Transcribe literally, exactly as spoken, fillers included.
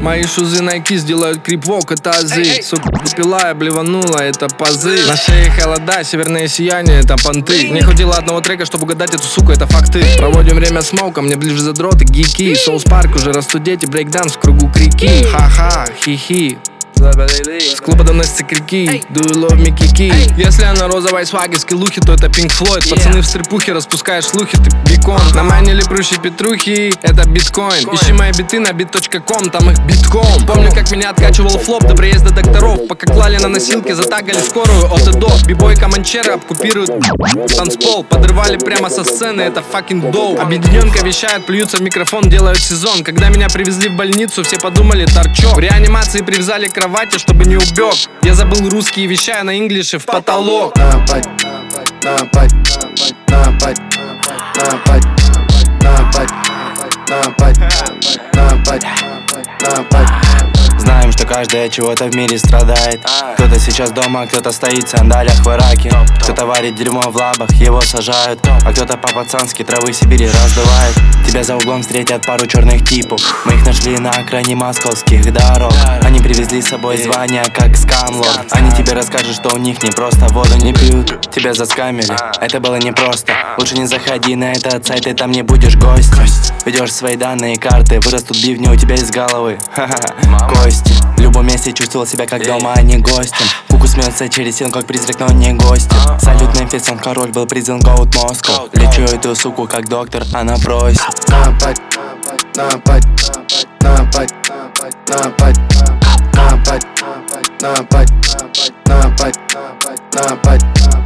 Мои шузы Nike сделают крип-вок, это азы. Сука, пила, я блеванула, это пазы. На шее холода, северное сияние, это понты. Не хватило одного трека, чтобы угадать эту суку, это факты. Проводим время смоука, мне ближе задроты, гики. Соус парк, уже растут дети, брейкданс в кругу крики. Ха-ха, хи-хи. С клуба доносятся крики. Do you love me, кики? Если она розовой сваги, скиллухи, то это Pink Floyd. Пацаны в стрипухе, распускаешь слухи, ты бекон. На майне лепрущие петрухи, это биткоин. Ищи мои биты на бит точка ком, там их битком. Помню, как меня откачивал флоп до приезда докторов. Пока клали на носилки, затагали скорую от и до. Бибой команчеры обкупируют танцпол. Подрывали прямо со сцены, это fucking доу. Объединенка вещает, плюются в микрофон, делают сезон. Когда меня привезли в больницу, все подумали торчок. В реанимации привязали к кровати, чтобы не убег. Я забыл русский, вещаю на инглише в потолок. Нападь, нападь, нападь, нападь, нападь, нападь, нападь, нападь. Знаем, что каждый от чего-то в мире страдает. Кто-то сейчас дома, кто-то стоит в сандалиях в Ираке. Кто-то варит дерьмо в лабах, его сажают. А кто-то по-пацански травы Сибири раздувает. Тебя за углом встретят пару черных типов. Мы их нашли на окраине московских дорог. Они привезли с собой звания, как скамлорд. Они тебе расскажут, что у них не просто воду не пьют. Тебя заскамили, это было непросто. Лучше не заходи на этот сайт, ты там не будешь гостем. Ведешь свои данные карты, вырастут бивни у тебя из головы. Ха-ха, кости. В любом месте чувствовал себя как дома, а не гостем. Фуку смеется через стену, как призрак, но не гостем. Салют Мемфис, он король, был призван Goat Moscow. Лечу эту суку как доктор, она просит. Нападь, нападь, нападь, нападь, нападь, нападь, нападь, нападь, нападь.